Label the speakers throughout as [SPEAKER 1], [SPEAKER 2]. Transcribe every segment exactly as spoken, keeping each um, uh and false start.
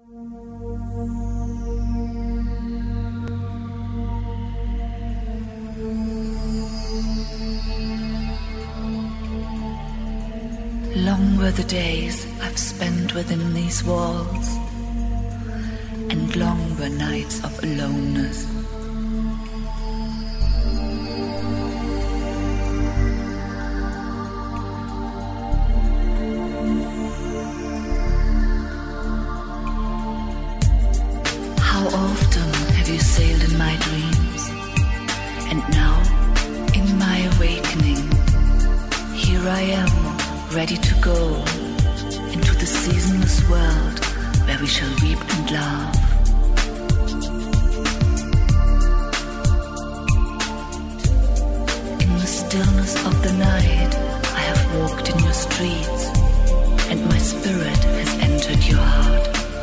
[SPEAKER 1] Long were the days I've spent within these walls, and long were nights of aloneness. How often have you sailed in my dreams, and now, in my awakening, here I am, ready to go into the seasonless world where we shall weep and laugh. In the stillness of the night, I have walked in your streets, and my spirit has entered your heart.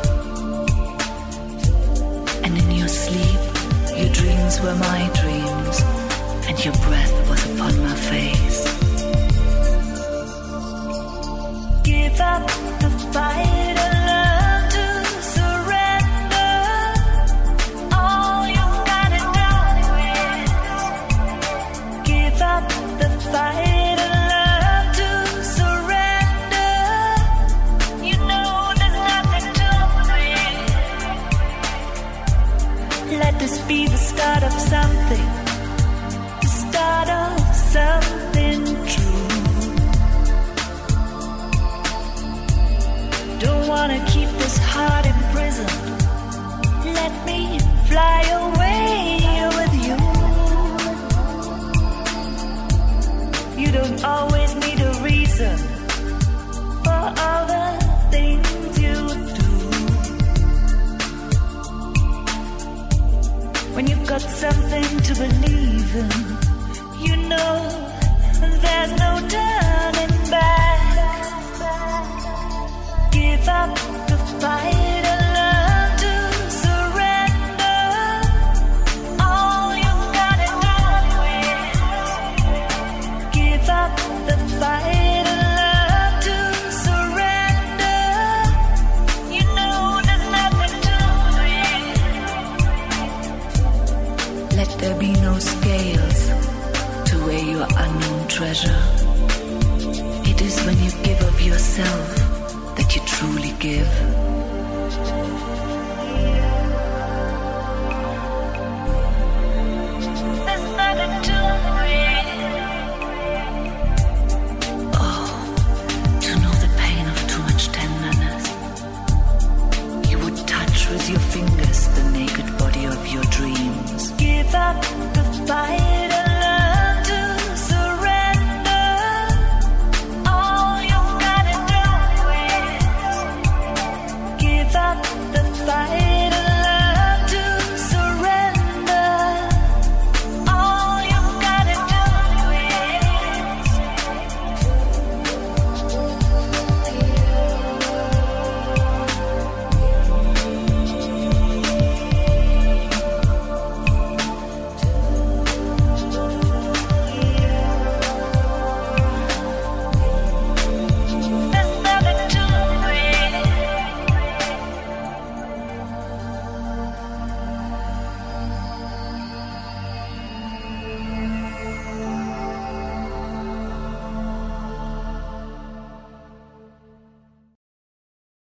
[SPEAKER 1] And in your sleep, your dreams were my dreams, and your breath was upon my face.
[SPEAKER 2] Give up the fight and learn to surrender. All you gotta do is give up the fight and learn to surrender. You know there's nothing to it. Let this be the start of something, the start of something true. Don't wanna keep this heart in prison. Let me fly away with you. You don't always need a reason for all the things you do. When you've got something to believe in, you know there's no turning back. Give up